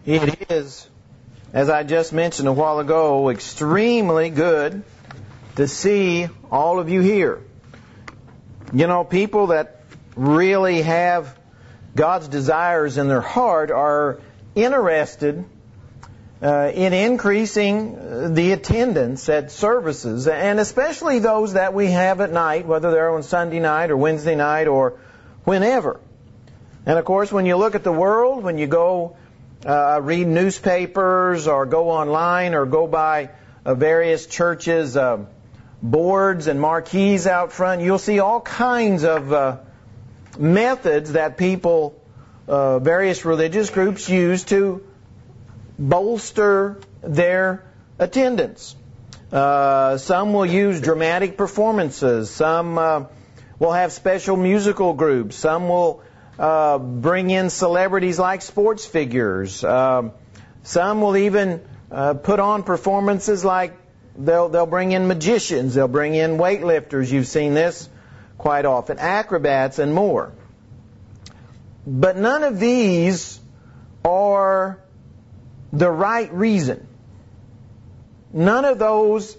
It is, as I just mentioned a while ago, extremely good to see all of you here. You know, people that really have God's desires in their heart are interested in increasing the attendance at services, and especially those that we have at night, whether they're on Sunday night or Wednesday night or whenever. And of course, when you look at the world, when you go read newspapers or go online or go by various churches' boards and marquees out front, you'll see all kinds of methods that people, various religious groups use to bolster their attendance. Some will use dramatic performances. Some will have special musical groups. Some will bring in celebrities like sports figures. Some will even put on performances like they'll bring in magicians. They'll bring in weightlifters. You've seen this quite often. Acrobats and more. But none of these are the right reason. None of those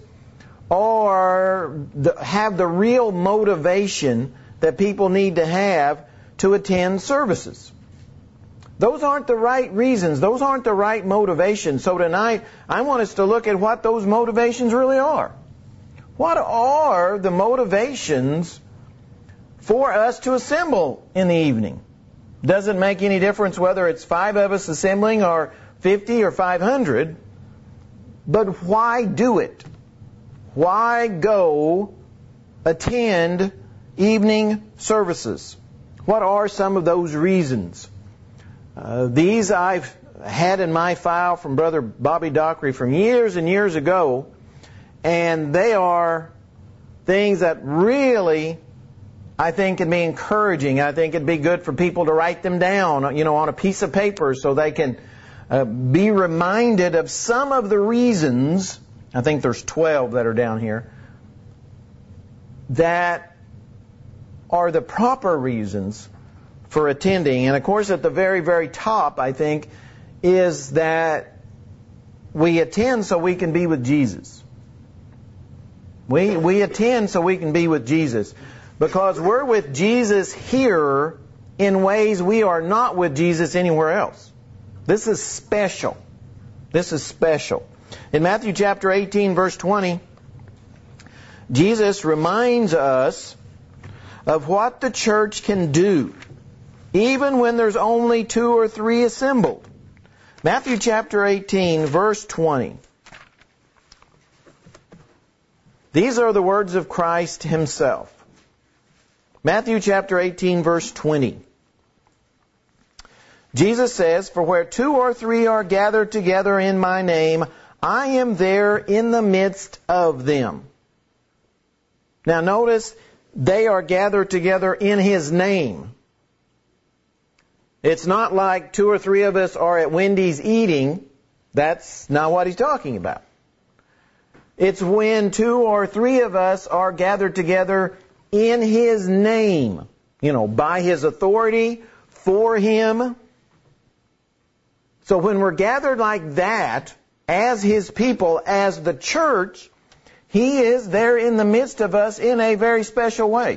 have the real motivation that people need to have to attend services. Those aren't the right reasons. Those aren't the right motivations. So tonight, I want us to look at what those motivations really are. What are the motivations for us to assemble in the evening? Doesn't make any difference whether it's 5 of us assembling or 50 or 500, but why do it? Why go attend evening services? What are some of those reasons? These I've had in my file from Brother Bobby Dockery from years and years ago, and they are things that really, I think, can be encouraging. I think it'd be good for people to write them down, on a piece of paper so they can be reminded of some of the reasons, I think there's 12 that are down here, that are the proper reasons for attending. And of course, at the very, very top, I think, is that we attend so we can be with Jesus. We attend so we can be with Jesus. Because we're with Jesus here in ways we are not with Jesus anywhere else. This is special. This is special. In Matthew chapter 18, verse 20, Jesus reminds us of what the church can do, even when there's only 2 or 3 assembled. Matthew chapter 18, verse 20. These are the words of Christ Himself. Matthew chapter 18, verse 20. Jesus says, "For where 2 or 3 are gathered together in my name, I am there in the midst of them." Now notice, they are gathered together in His name. It's not like 2 or 3 of us are at Wendy's eating. That's not what He's talking about. It's when 2 or 3 of us are gathered together in His name, by His authority, for Him. So when we're gathered like that, as His people, as the church, He is there in the midst of us in a very special way.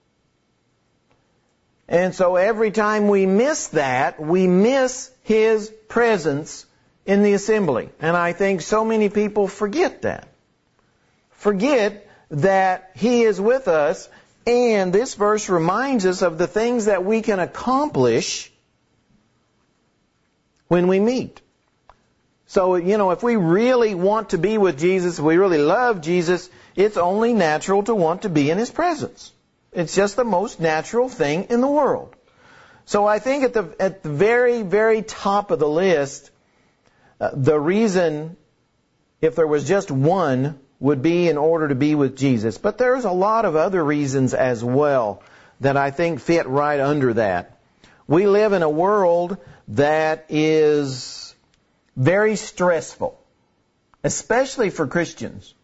And so every time we miss that, we miss His presence in the assembly. And I think so many people forget that. Forget that He is with us, and this verse reminds us of the things that we can accomplish when we meet. So, if we really want to be with Jesus, if we really love Jesus, it's only natural to want to be in His presence. It's just the most natural thing in the world. So I think at the very, very top of the list, the reason, if there was just one, would be in order to be with Jesus. But there's a lot of other reasons as well that I think fit right under that. We live in a world that is very stressful, especially for Christians.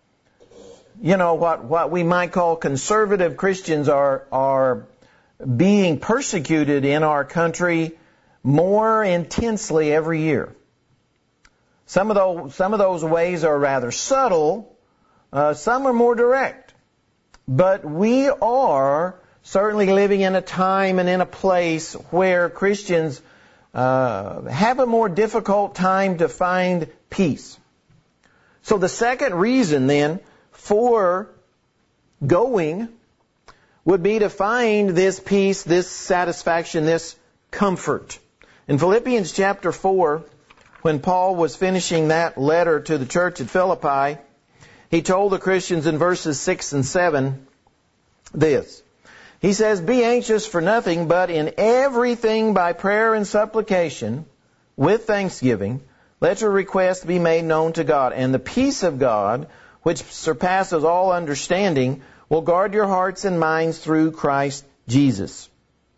What we might call conservative Christians are being persecuted in our country more intensely every year. Some of those ways are rather subtle. Some are more direct. But we are certainly living in a time and in a place where Christians have a more difficult time to find peace. So the second reason then for going would be to find this peace, this satisfaction, this comfort. In Philippians chapter 4, when Paul was finishing that letter to the church at Philippi, he told the Christians in verses 6 and 7 this. He says, "Be anxious for nothing, but in everything by prayer and supplication, with thanksgiving, let your requests be made known to God. And the peace of God, which surpasses all understanding, will guard your hearts and minds through Christ Jesus."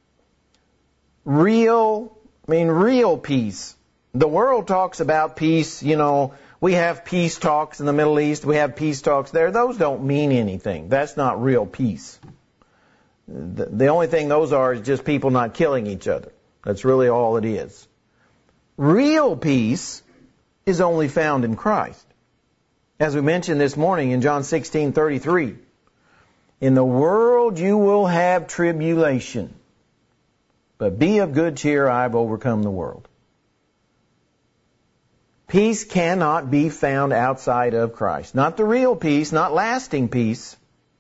Real peace. The world talks about peace, we have peace talks in the Middle East, we have peace talks there. Those don't mean anything. That's not real peace. The only thing those are is just people not killing each other. That's really all it is. Real peace is only found in Christ. As we mentioned this morning in John 16:33, "In the world you will have tribulation, but be of good cheer, I have overcome the world." Peace cannot be found outside of Christ. Not the real peace, not lasting peace.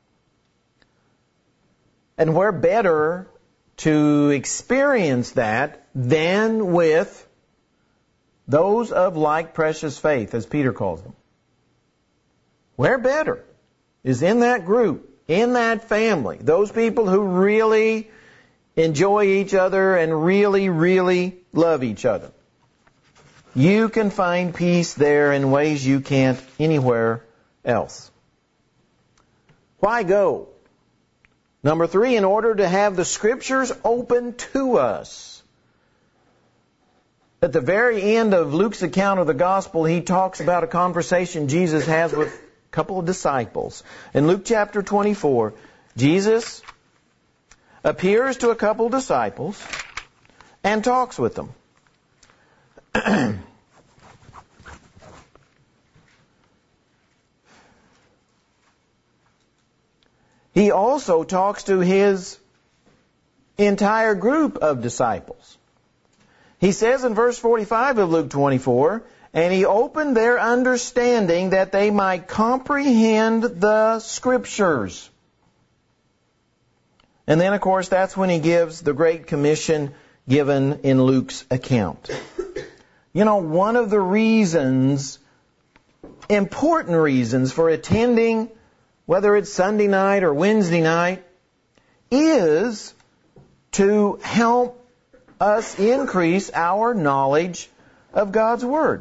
And we're better to experience that than with those of like precious faith, as Peter calls them. We're better is in that group, in that family, those people who really enjoy each other and really, really love each other. You can find peace there in ways you can't anywhere else. Why go? Number 3, in order to have the Scriptures open to us. At the very end of Luke's account of the Gospel, he talks about a conversation Jesus has with a couple of disciples. In Luke chapter 24, Jesus appears to a couple of disciples and talks with them. He also talks to his entire group of disciples. He says in verse 45 of Luke 24, "And he opened their understanding that they might comprehend the Scriptures." And then, of course, that's when he gives the Great Commission given in Luke's account. One of the reasons, important reasons for attending, whether it's Sunday night or Wednesday night, is to help us increase our knowledge of God's Word.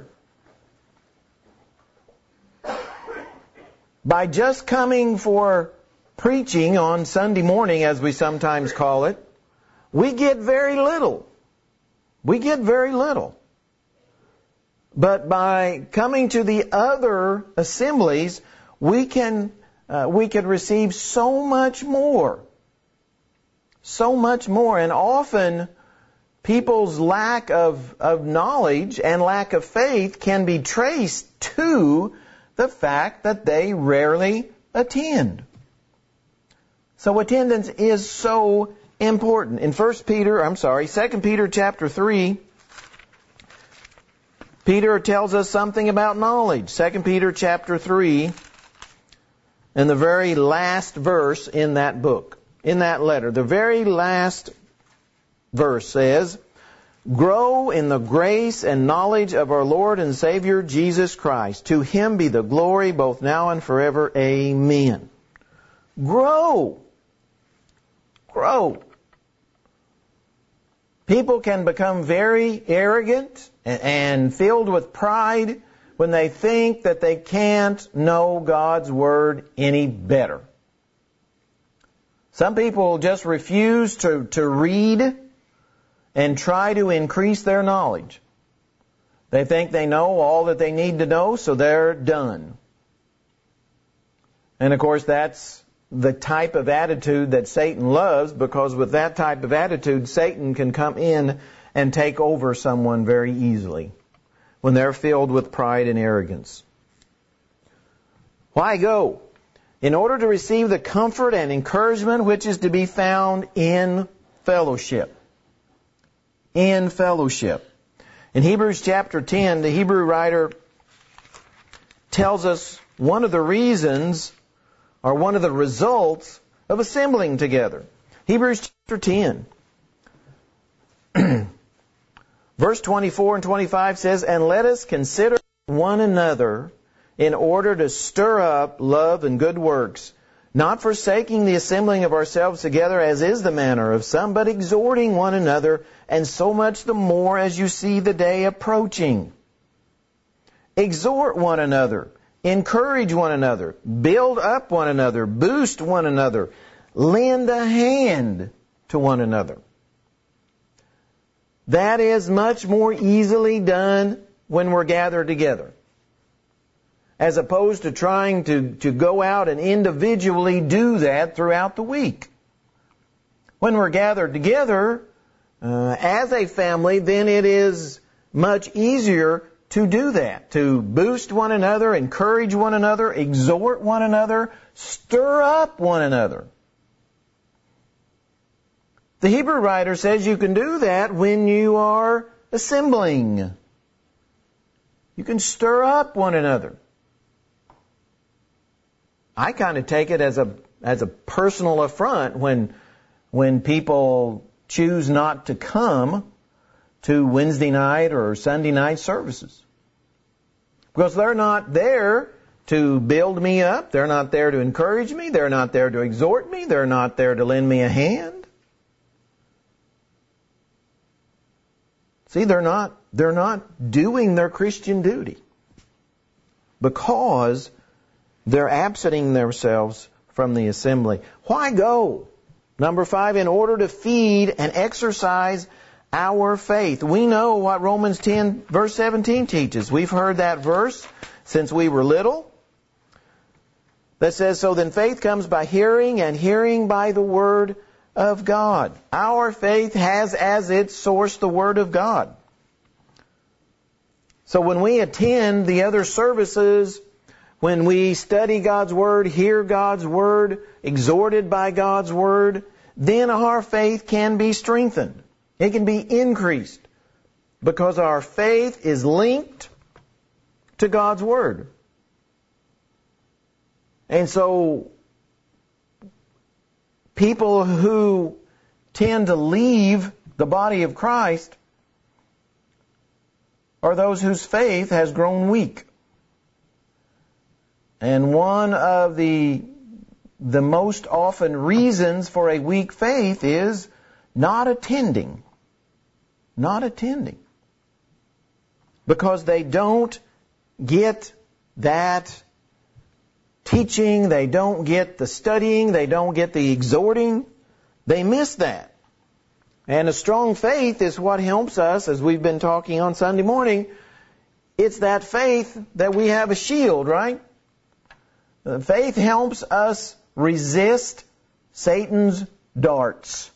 By just coming for preaching on Sunday morning, as we sometimes call it, we get very little. We get very little. But by coming to the other assemblies, we can receive so much more. So much more. And often people's lack of knowledge and lack of faith can be traced to the fact that they rarely attend. So attendance is so important. In 2 Peter chapter 3, Peter tells us something about knowledge. 2 Peter chapter 3, and the very last verse in that book, in that letter, the very last verse says, "Grow in the grace and knowledge of our Lord and Savior Jesus Christ. To Him be the glory both now and forever. Amen." Grow. Grow. People can become very arrogant and filled with pride when they think that they can't know God's Word any better. Some people just refuse to read and try to increase their knowledge. They think they know all that they need to know, so they're done. And of course, that's the type of attitude that Satan loves, because with that type of attitude, Satan can come in and take over someone very easily when they're filled with pride and arrogance. Why go? In order to receive the comfort and encouragement which is to be found in fellowship. In fellowship. In Hebrews chapter 10, the Hebrew writer tells us one of the reasons or one of the results of assembling together. Hebrews chapter 10. Verse 24 and 25 says, "And let us consider one another in order to stir up love and good works, not forsaking the assembling of ourselves together as is the manner of some, but exhorting one another, and so much the more as you see the day approaching." Exhort one another, encourage one another, build up one another, boost one another, lend a hand to one another. That is much more easily done when we're gathered together, as opposed to trying to go out and individually do that throughout the week. When we're gathered together as a family, then it is much easier to do that, to boost one another, encourage one another, exhort one another, stir up one another. The Hebrew writer says you can do that when you are assembling. You can stir up one another. I kind of take it as a personal affront when people choose not to come to Wednesday night or Sunday night services. Because they're not there to build me up. They're not there to encourage me. They're not there to exhort me. They're not there to lend me a hand. See, they're not doing their Christian duty because they're absenting themselves from the assembly. Why go? Number 5, in order to feed and exercise our faith. We know what Romans 10 verse 17 teaches. We've heard that verse since we were little. That says, "So then faith comes by hearing, and hearing by the Word of God." Our faith has as its source the Word of God. So when we attend the other services, when we study God's Word, hear God's Word, exhorted by God's Word, then our faith can be strengthened. It can be increased because our faith is linked to God's Word. And so people who tend to leave the body of Christ are those whose faith has grown weak. And one of the most often reasons for a weak faith is not attending. Not attending. Because they don't get that teaching, they don't get the studying, they don't get the exhorting. They miss that. And a strong faith is what helps us, as we've been talking on Sunday morning. It's that faith that we have a shield, right? Faith helps us resist Satan's darts.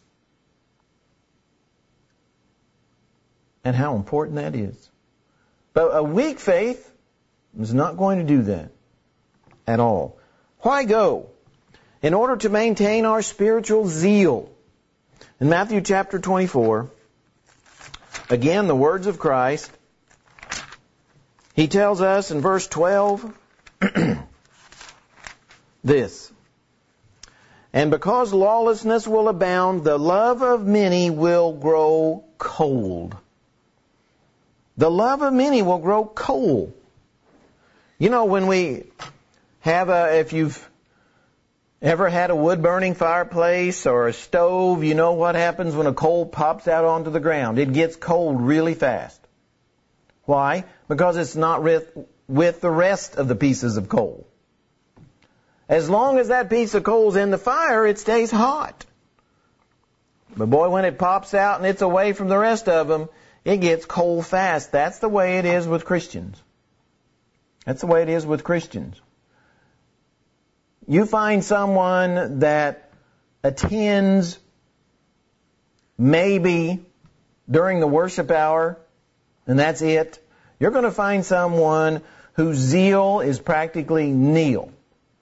And how important that is. But a weak faith is not going to do that at all. Why go? In order to maintain our spiritual zeal. In Matthew chapter 24, again, the words of Christ, He tells us in verse 12, this, "And because lawlessness will abound, the love of many will grow cold." The love of many will grow cold. You know, when we have if you've ever had a wood-burning fireplace or a stove, you know what happens when a coal pops out onto the ground. It gets cold really fast. Why? Because it's not with the rest of the pieces of coal. As long as that piece of coal's in the fire, it stays hot. But boy, when it pops out and it's away from the rest of them, it gets cold fast. That's the way it is with Christians. That's the way it is with Christians. You find someone that attends maybe during the worship hour, and that's it. You're going to find someone whose zeal is practically nil,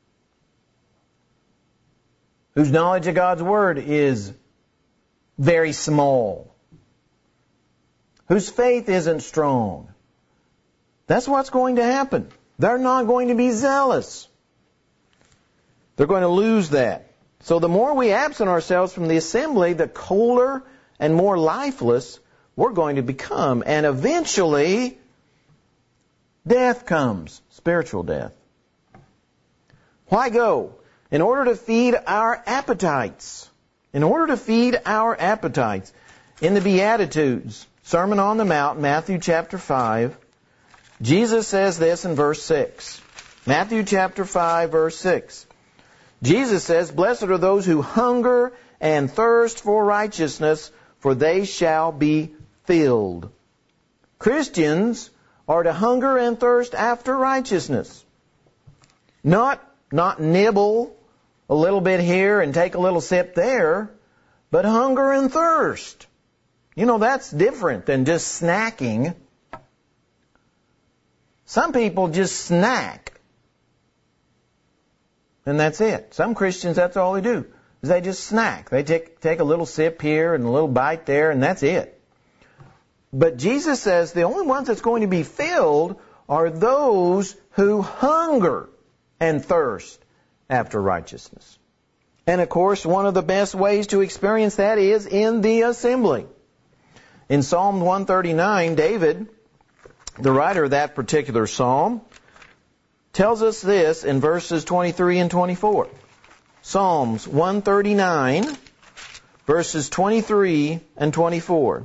whose knowledge of God's Word is very small, whose faith isn't strong. That's what's going to happen. They're not going to be zealous. They're going to lose that. So the more we absent ourselves from the assembly, the colder and more lifeless we're going to become. And eventually, death comes, spiritual death. Why go? In order to feed our appetites. In order to feed our appetites. In the Beatitudes, Sermon on the Mount, Matthew chapter 5, Jesus says this in verse 6. Matthew chapter 5, verse 6. Jesus says, "Blessed are those who hunger and thirst for righteousness, for they shall be filled." Christians are to hunger and thirst after righteousness. Not nibble a little bit here and take a little sip there, but hunger and thirst. You know, that's different than just snacking. Some people just snack, and that's it. Some Christians, that's all they do, is they just snack. They take a little sip here and a little bite there, and that's it. But Jesus says the only ones that's going to be filled are those who hunger and thirst after righteousness. And of course, one of the best ways to experience that is in the assembly. In Psalm 139, David, the writer of that particular psalm, tells us this in verses 23 and 24. Psalms 139, verses 23 and 24.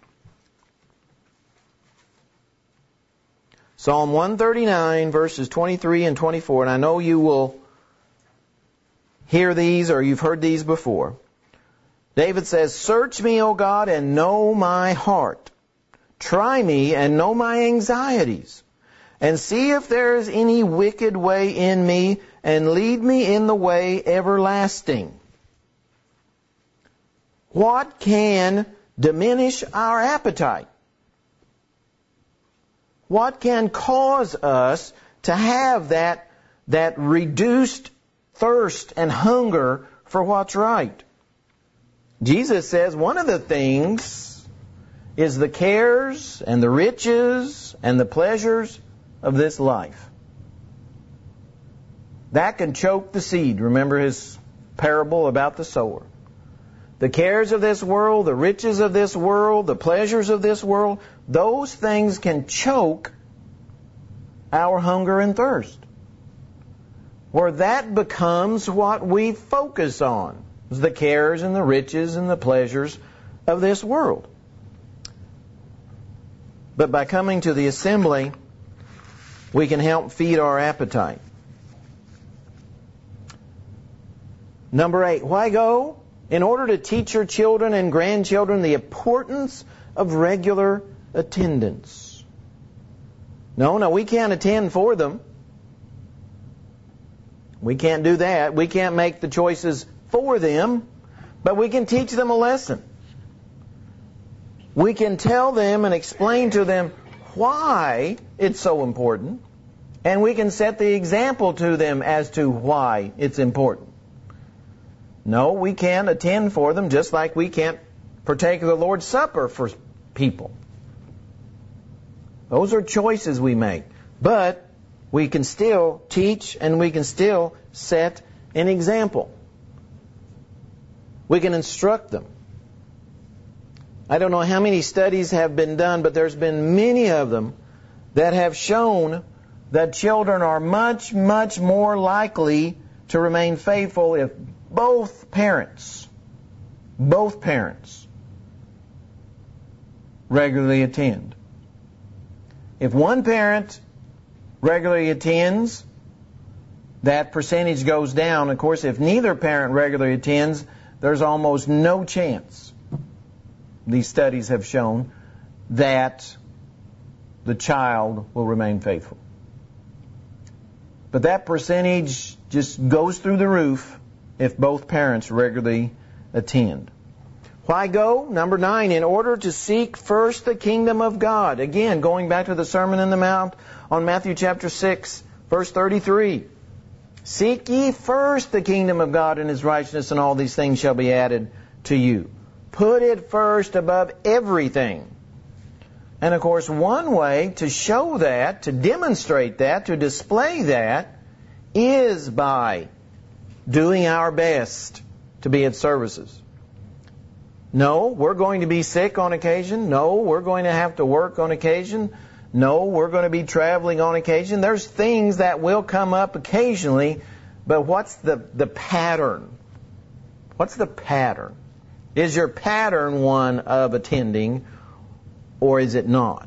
Psalm 139, verses 23 and 24. And I know you will hear these, or you've heard these before. David says, "Search me, O God, and know my heart. Try me and know my anxieties. And see if there is any wicked way in me, and lead me in the way everlasting." What can diminish our appetite? What can cause us to have that reduced thirst and hunger for what's right? Jesus says one of the things is the cares and the riches and the pleasures of this life. That can choke the seed. Remember his parable about the sower. The cares of this world, the riches of this world, the pleasures of this world, those things can choke our hunger and thirst. Where that becomes what we focus on, is the cares and the riches and the pleasures of this world. But by coming to the assembly, we can help feed our appetite. Number 8, why go? In order to teach your children and grandchildren the importance of regular attendance. No, we can't attend for them. We can't do that. We can't make the choices for them, but we can teach them a lesson. We can tell them and explain to them why it's so important, and we can set the example to them as to why it's important. No, we can't attend for them, just like we can't partake of the Lord's Supper for people. Those are choices we make. But we can still teach and we can still set an example. We can instruct them. I don't know how many studies have been done, but there's been many of them that have shown that children are much, much more likely to remain faithful if both parents regularly attend. If one parent regularly attends, that percentage goes down. Of course, if neither parent regularly attends, there's almost no chance, these studies have shown, that the child will remain faithful. But that percentage just goes through the roof if both parents regularly attend. Why go? Number 9, in order to seek first the kingdom of God. Again, going back to the Sermon on the Mount on Matthew chapter 6, verse 33. Seek ye first the kingdom of God and His righteousness, and all these things shall be added to you. Put it first above everything. And of course, one way to show that, to demonstrate that, to display that, is by doing our best to be at services. No, we're going to be sick on occasion. No, we're going to have to work on occasion. No, we're going to be traveling on occasion. There's things that will come up occasionally, but what's the pattern? What's the pattern? Is your pattern one of attending, or is it not?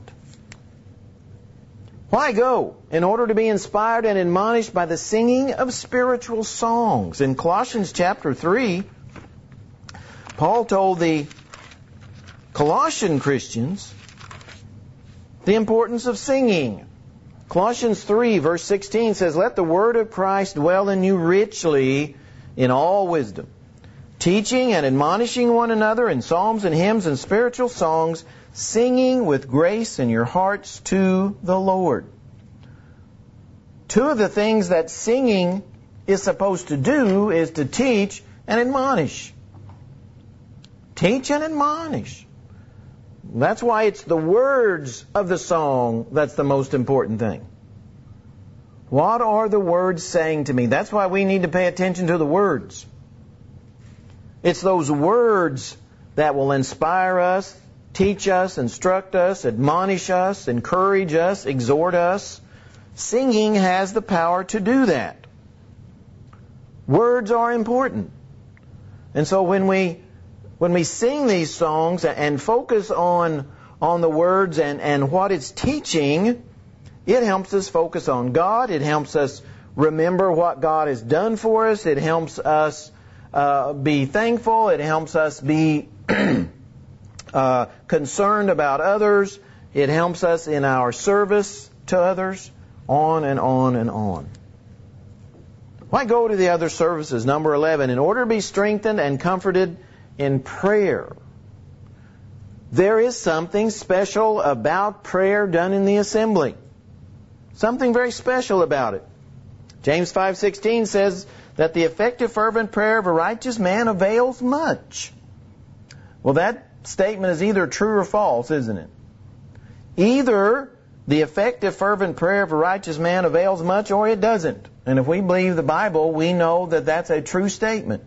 Why go? In order to be inspired and admonished by the singing of spiritual songs. In Colossians chapter 3, Paul told the Colossian Christians the importance of singing. Colossians 3 verse 16 says, "Let the word of Christ dwell in you richly in all wisdom, teaching and admonishing one another in psalms and hymns and spiritual songs, singing with grace in your hearts to the Lord." Two of the things that singing is supposed to do is to teach and admonish. Teach and admonish. That's why it's the words of the song that's the most important thing. What are the words saying to me? That's why we need to pay attention to the words. It's those words that will inspire us, teach us, instruct us, admonish us, encourage us, exhort us. Singing has the power to do that. Words are important. And so when we sing these songs and focus on the words and what it's teaching, it helps us focus on God. It helps us remember what God has done for us. It helps us be thankful. It helps us be concerned about others. It helps us in our service to others. On and on and on. Why go to the other services? Number 11, in order to be strengthened and comforted in prayer. There is something special about prayer done in the assembly. Something very special about it. James 5:16 says that the effective fervent prayer of a righteous man avails much. Well, that statement is either true or false, isn't it? Either the effective fervent prayer of a righteous man avails much, or it doesn't. And if we believe the Bible, we know that that's a true statement.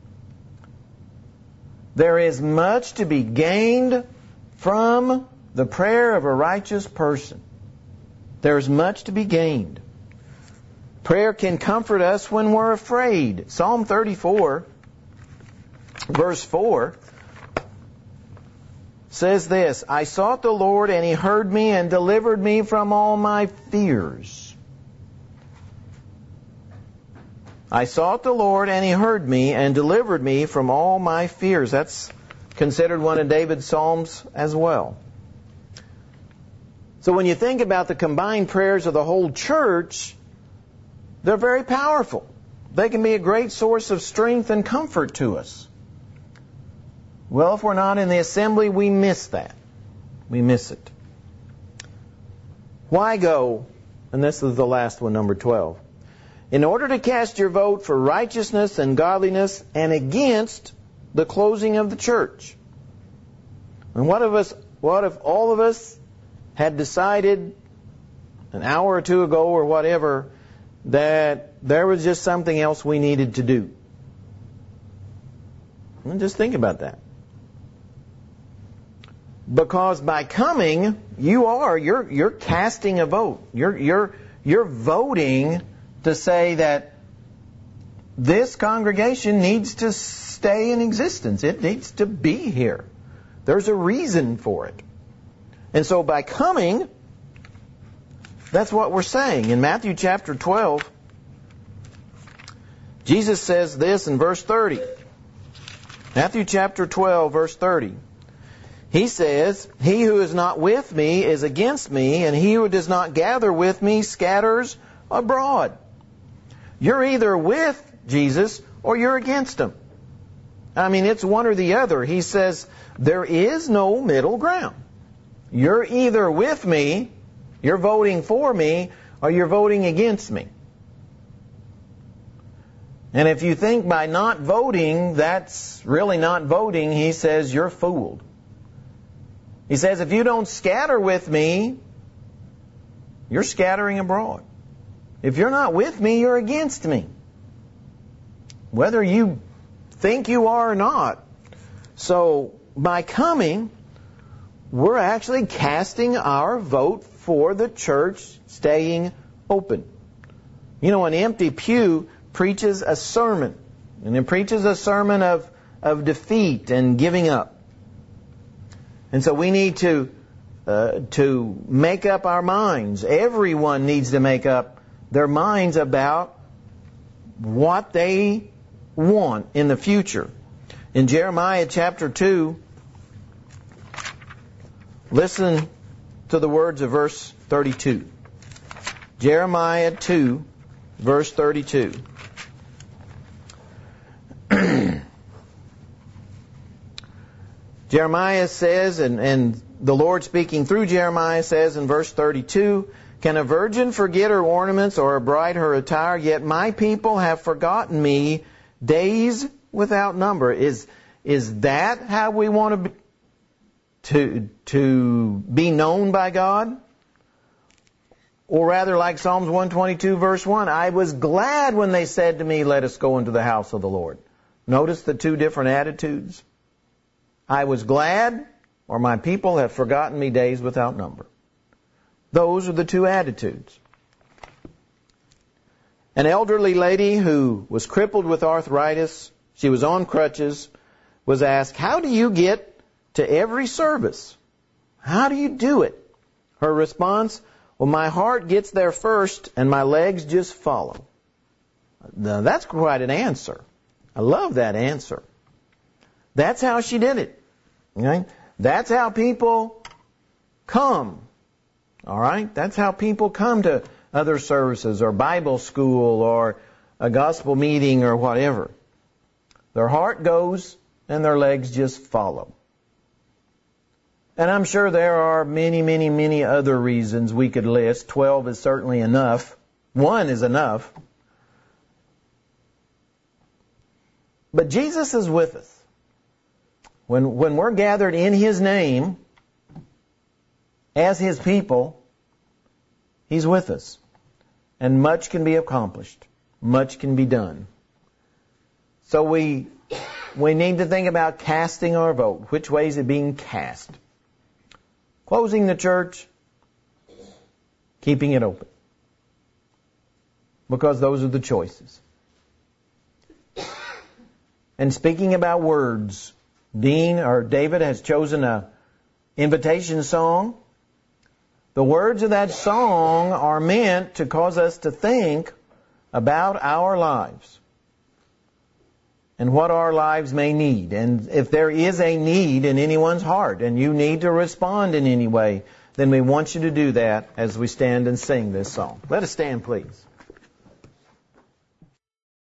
There is much to be gained from the prayer of a righteous person. There is much to be gained. Prayer can comfort us when we're afraid. Psalm 34, verse 4, says this, "I sought the Lord, and He heard me and delivered me from all my fears." I sought the Lord, and He heard me and delivered me from all my fears. That's considered one of David's psalms as well. So when you think about the combined prayers of the whole church, they're very powerful. They can be a great source of strength and comfort to us. Well, if we're not in the assembly, we miss that. We miss it. Why go? And this is the last one, number 12. In order to cast your vote for righteousness and godliness and against the closing of the church. And what if all of us had decided an hour or two ago or whatever that there was just something else we needed to do? And just think about that. Because by coming, you're casting a vote. You're voting to say that this congregation needs to stay in existence. It needs to be here. There's a reason for it. And so by coming, that's what we're saying. In Matthew chapter 12, Jesus says this in verse 30. Matthew chapter 12, verse 30. He says, "He who is not with me is against me, and he who does not gather with me scatters abroad." You're either with Jesus or you're against Him. I mean, it's one or the other. He says there is no middle ground. You're either with me, you're voting for me, or you're voting against me. And if you think by not voting, that's really not voting, he says you're fooled. He says if you don't scatter with me, you're scattering abroad. If you're not with me, you're against me. Whether you think you are or not. So by coming, we're actually casting our vote for the church staying open. You know, an empty pew preaches a sermon. And it preaches a sermon of defeat and giving up. And so we need to make up our minds. Everyone needs to make up their minds about what they want in the future. In Jeremiah chapter 2, listen to the words of verse 32. Jeremiah 2, verse 32. Jeremiah says, and the Lord speaking through Jeremiah says in verse 32, "Can a virgin forget her ornaments or a bride her attire? Yet my people have forgotten me days without number." Is that how we want to be known by God? Or rather, like Psalms 122 verse 1, "I was glad when they said to me, 'Let us go into the house of the Lord.'" Notice the two different attitudes. I was glad, or my people have forgotten me days without number. Those are the two attitudes. An elderly lady who was crippled with arthritis, she was on crutches, was asked, "How do you get to every service? How do you do it?" Her response, "Well, my heart gets there first and my legs just follow." Now, that's quite an answer. I love that answer. That's how she did it. Okay? That's how people come. All right? That's how people come to other services or Bible school or a gospel meeting or whatever. Their heart goes and their legs just follow. And I'm sure there are many, many, many other reasons we could list. 12 is certainly enough. 1 is enough. But Jesus is with us. When we're gathered in His name, as His people, He's with us. And much can be accomplished. Much can be done. So we need to think about casting our vote. Which way is it being cast? Closing the church, keeping it open. Because those are the choices. And speaking about words, David has chosen an invitation song. The words of that song are meant to cause us to think about our lives and what our lives may need. And if there is a need in anyone's heart and you need to respond in any way, then we want you to do that as we stand and sing this song. Let us stand, please.